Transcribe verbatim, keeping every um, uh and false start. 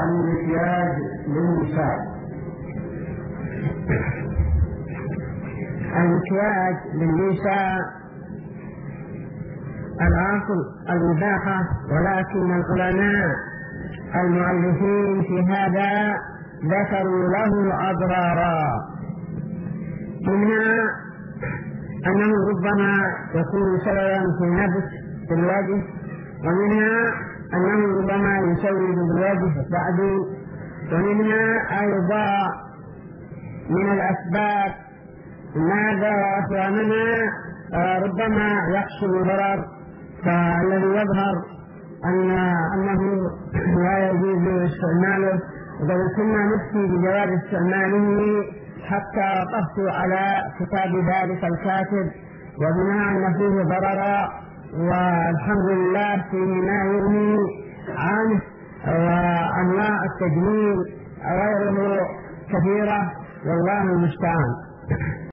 عن المكياج للنساء. المكياج للنساء الأصل الإباحة، ولكن العلماء المؤلفين في هذا ذكروا له أضرارا، منها أنه ربما يكون سببا في نبت في الوجه، ومنها أنه ربما يسود بالوجه بعد، ومنها أيضا من الأسباب ماذا يا أخواننا ربما يحصل ضرر، فالذي يظهر أن أنه لا يجوز استعماله، وقد كنا نفتي بجواز استعماله حتى وقفت على كتاب ذلك الكاتب، وبما أن فيه ضررا والحمد لله فيه ما يغني عنه، وأنواع التجميل غيره كثيرة، والله المستعان.